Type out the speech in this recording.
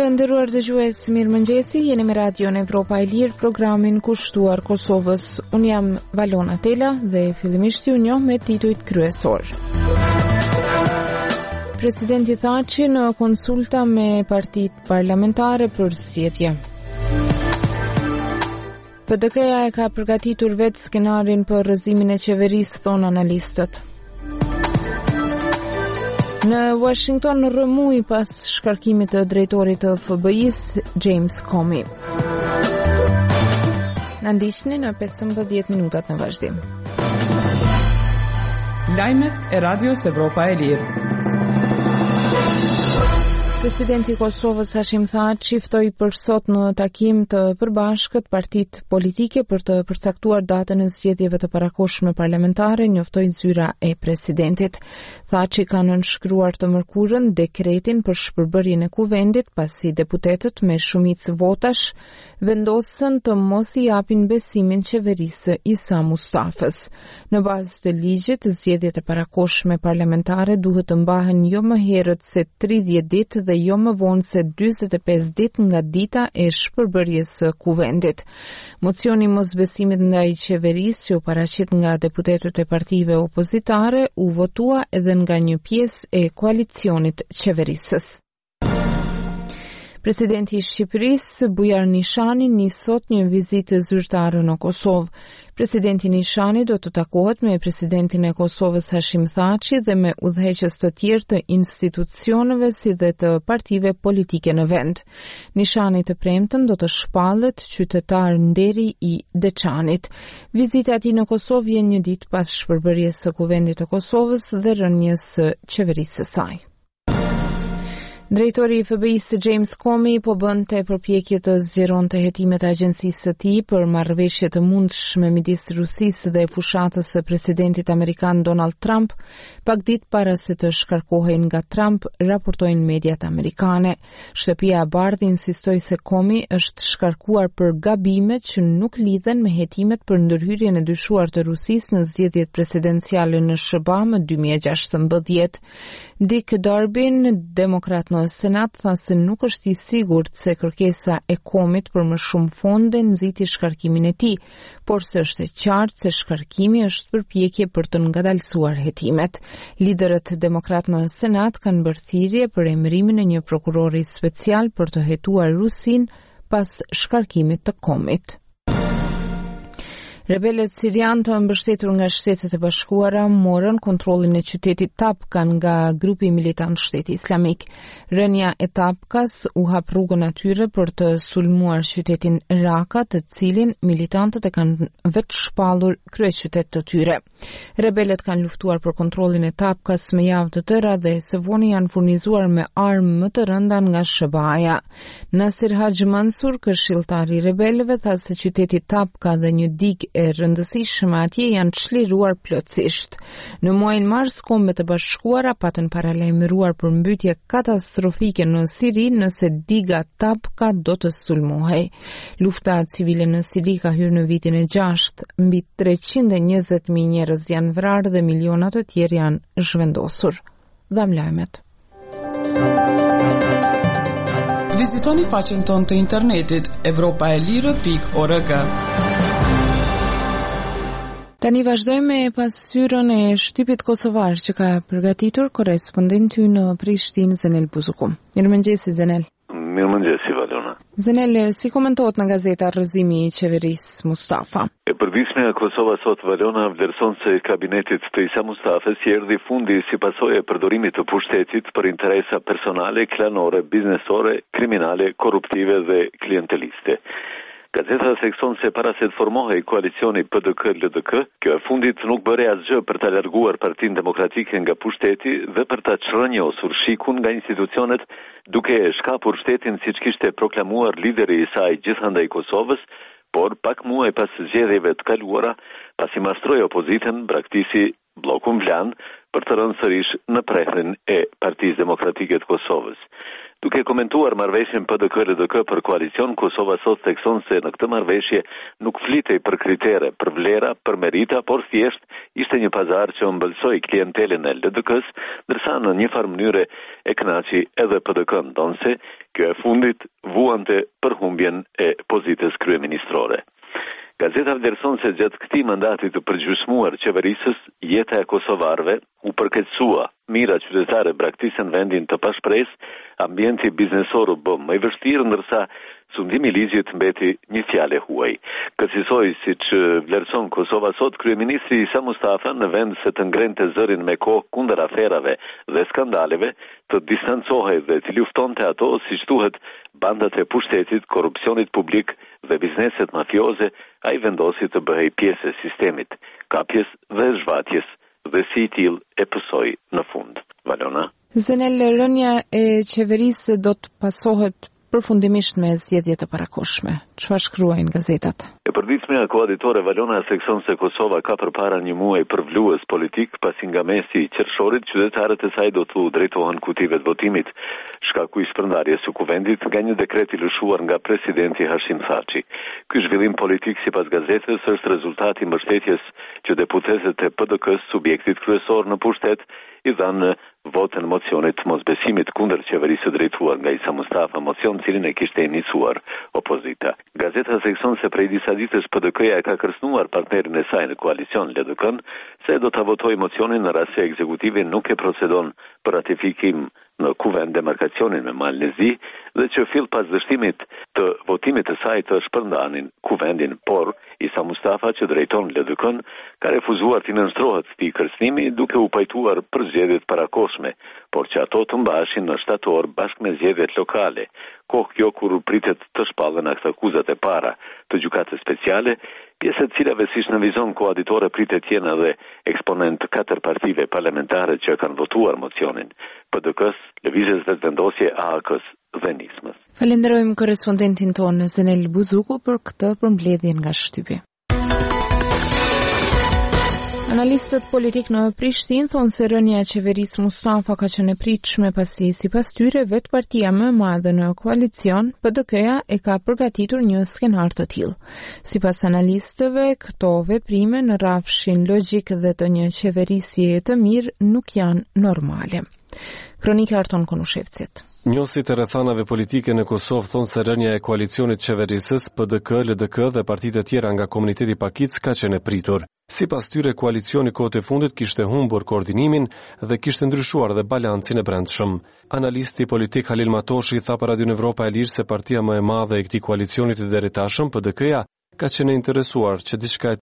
Të nderuar dëgjues, mirëmëngjesi, jeni me Radion Evropa e Lirë, programin kushtuar Kosovës. Unë jam Valona Tela dhe fillimisht ju njoh me titujt kryesor. Presidenti Thaçi në konsulta me partitë parlamentare për zgjedhje. PDK-ja e ka përgatitur vetë skenarin për rrëzimin e qeverisë, thonë analistët. Në Washington rrëmui pas shkarkimit të drejtorit të FBI-s, James Comey. Na ndiqni në 15 minutat në vazhdim. Lajmet e Radios Evropa e Lirë. Presidenti i Kosovës Hashim Thaçi ftoi për sot në takim të përbashkët partitë politike për të përcaktuar datën e zgjedhjeve të parakohshme parlamentare, njoftoi zyra e presidentit. Thaçi ka nënshkruar të mërkurën dekretin për shpërbërjen e kuvendit pasi deputetët me shumicë votash vendosën të mos i japin besimin qeverisë Isa Mustafës. Në bazë të ligjit, zgjedhjet e parakohshme parlamentare duhet të mbahen jo më herët se 30 ditë dhe jo më vonë se 45 ditë nga dita e shpërbërjes së kuvendit. Mocioni mosbesimit ndaj qeverisë, që u paraqit nga deputetët e partive opozitare, u votua edhe nga një pjesë e koalicionit qeverisës. Presidenti i Shqipërisë, Bujar Nishani, nis sot një vizitë zyrtare në Kosovë. Presidenti Nishani do të takohet me presidentin e Kosovës Hashim Thaçi dhe me udhëheqës të tjerë të institucioneve si dhe të partive politike në vend. Nishani të premten do të shpallet qytetar nderi i Deçanit. Vizita e tij në Kosovë vjen një ditë pas shpërbërjes së kuvendit të Kosovës dhe rënies së qeverisë së saj. Drejtori i FBI-s James Comey po bënte përpjekje të zgjeronte hetimet e agjencisë së tij për marrëveshje të mundshme midis Rusisë dhe fushatës së presidentit amerikan Donald Trump, pak ditë para se të shkarkohej nga Trump, raportojnë mediat amerikane. Shtëpia e Bardhë insistoi se Comey është shkarkuar për gabimet që nuk lidhen me hetimet për ndërhyrjen e dyshuar të Rusisë në zgjedhjet presidenciale në SBA më 2016. Dick Durbin, demokrat në Senat, tha se nuk është i sigurt se kërkesa e Comeyt për më shumë fonde nxiti shkarkimin e tij, por se është e qartë se shkarkimi është përpjekje për të ngadalësuar hetimet. Liderët demokrat në Senat kanë bërë thirrje për emërimin e një prokurori special për të hetuar Rusinë pas shkarkimit të Comeyt. Rebelët sirianë të mbështetur nga Shtetet e Bashkuara morën kontrollin e qytetit Tapka nga grupi militant Shteti Islamik. Rënia e Tapkas u hap rrugën atyre për të sulmuar qytetin Raka, të cilin militantët e kanë vetë shpallur kryeqytet të tyre. Rebelët kanë luftuar për kontrollin e Tapkas me javë të tëra dhe së voni janë furnizuar me armë më të rënda nga SBA-ja. Nasir Haxhi Mansur, këshilltari i rebelëve, tha se qyteti Tapka dhe një digë e rëndësishme atje janë çliruar plotësisht. Në muajin mars, Kombet e Bashkuara patën paralajmëruar për mbytje katastrofike në Siri nëse diga Tapka do të sulmohej. Lufta civile në Siri ka hyrë në vitin e 6, mbi 320.000 njerëz janë vrarë dhe miliona të tjerë janë zhvendosur. Dham lajmet. Vizitoni faqen tonë të internetit evropaelire.org. Tani vazhdojmë me pasyrën e shtypit kosovar që ka përgatitur korrespondenti në Prishtinë, Zenel Buzuku. Mirëmëngjesi, Zenel. Mirëmëngjesi, Valona. Zenel, si komentohet në gazeta rrëzimi i qeverisë Mustafa? E përditshme e Kosova sot, Valona, vlerëson se kabinetit të Isa Mustafës erdhi fundi si pasojë e përdorimit të pushtetit për interesa personale, klanore, biznesore, kriminale, korruptive dhe klienteliste. Gazeta thekson se para se të formohej koalicioni PDK-LDK, kjo e fundit nuk bëre asgjë për ta larguar Partinë Demokratike nga pushteti dhe për ta çrënjosur shikun nga institucionet, duke e shkapur shtetin siç kishte proklamuar lideri i saj gjithandaj Kosovës, por pak muaj pas zgjedhjeve të kaluara, pasi mashtroi opozitën, braktisi bloku Vlan, për të rënë sërish në prehrin e Partisë Demokratike të Kosovës. Duke komentuar marrëveshjen PDK-LDK për koalicion, Kosova sot thekson se në këtë marrëveshje nuk flitej për kritere, për vlera, për merita, por thjesht ishte një pazar që ëmbëlsoi klientelën e LDK-s, ndërsa në një farë mënyre e kënaqi edhe PDK-n, donse kjo e fundit vuante përhumbjen e pozitës kryeministrore. Gazeta vlerëson se gjatë këtij mandati të përgjysmuar qeverisës, jeta e kosovarëve u përkeqësua, mira qytetare braktisën vendin të pashpresë, ambienti biznesor u bë më i vështirë, ndërsa sundimi i ligjit mbeti një fjalë huaj. Kësaj siç vlerëson Kosova sot, kryeministri Isa Mustafa në vend se të ngrente zërin me kohë kundër aferave dhe skandaleve, të distancohej dhe të luftonte ato, siç thuhet, bandat e pushtetit, korrupsionit publik dhe bizneset mafioze, ai vendosi të bëhej pjesë e sistemit, kapjes dhe zhvatjes, dhe si i tillë e pësoi në fund. Valona. Zenel, rënja e qeverisë do të pasohet përfundimisht me zgjedhje të parakohshme. Çfarë shkruajnë gazetat? E përditshmja koaditore Valona thekson se Kosova ka përpara një muaj përvlues politik, pasi nga mesi i qershorit qytetarët e saj do të drejtohen kutive të votimit, shkaku i shpërndarjes së kuvendit nga një dekret i lëshuar nga presidenti Hashim Thaçi. Ky zhvillim politik sipas gazetës është rezultati i mbështetjes që deputetët e PDK-s, subjektit kryesor në pushtet, i dhanë votën mocionit mosbesimit kundër qeverisë së drejtuar nga Isa Mustafa, mocion cilin e kishte iniciuar opozita. Gazeta thekson se prej disa ditësh PDK-ja e ka kërcënuar partnerin e saj në koalicion LDK-n se do ta votojë mocionin në rast se ekzekutivi nuk e procedon për ratifikim në kuvend demarkacionin me Malën e Zi dhe që fill pas dështimit të votimit të saj të shpërndanin kuvendin, por Isa Mustafa që drejton LDK-n ka refuzuar të nënshtrohet këtij kërcënimi duke u pajtuar për zgjedhjet parakohshme, por që ato të mbaheshin në shtator bashkë me zgjedhjet lokale. Kohë kjo kur pritet të shpallen akuzat e para të gjykatës speciale, pjesë të cilave siç në vizon koaditore pritet jenë edhe eksponent 4 partive parlamentare që kanë votuar mocionin, PDK-s, Lëvizjes Vetëvendosje, AAK-s dhe Nismës. Falenderojmë korrespondentin tonë Zenel Buzuku për këtë përmbledhje nga shtypi. Analistët politik në Prishtinë thonë se rënja e qeverisë Mustafa ka qenë e pritshme pasi sipas tyre vetë partia më e madhe në koalicion, PDK-ja, e ka përgatitur një skenar të tillë. Sipas analistëve, këto veprime në rrafshin logjik dhe të një qeverisje të mirë nuk janë normale. Kronika Arton Konushevcit. Njësit e rrethanave politike në Kosovë thonë se rënja e koalicionit qeverisës, PDK, LDK dhe partitë e tjera nga komuniteti Pakic ka qenë e pritur. Sipas tyre, koalicioni kohët e fundit kishte humbur koordinimin dhe kishte ndryshuar dhe balancin e brendshëm. Analisti politik Halil Matoshi tha për Radion Evropa e Lirë se partia më e madhe e këtij koalicioni të deritashëm, PDK-ja, ka qenë interesuar që diçka e